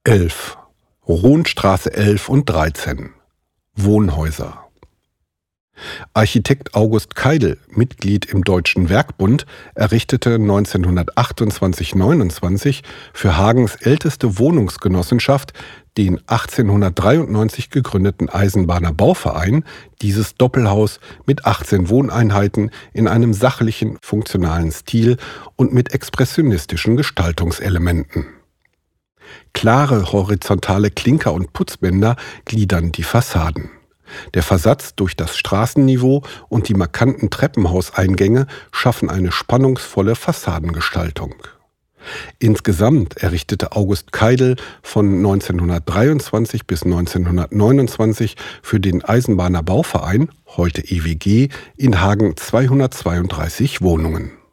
11. Rohnstraße 11 und 13. Wohnhäuser. Architekt August Keidel, Mitglied im Deutschen Werkbund, errichtete 1928/29 für Hagens älteste Wohnungsgenossenschaft, den 1893 gegründeten Eisenbahner Bauverein, dieses Doppelhaus mit 18 Wohneinheiten in einem sachlichen, funktionalen Stil und mit expressionistischen Gestaltungselementen. Klare horizontale Klinker- und Putzbänder gliedern die Fassaden. Der Versatz durch das Straßenniveau und die markanten Treppenhauseingänge schaffen eine spannungsvolle Fassadengestaltung. Insgesamt errichtete August Keidel von 1923 bis 1929 für den Eisenbahner Bauverein, heute EWG, in Hagen 232 Wohnungen.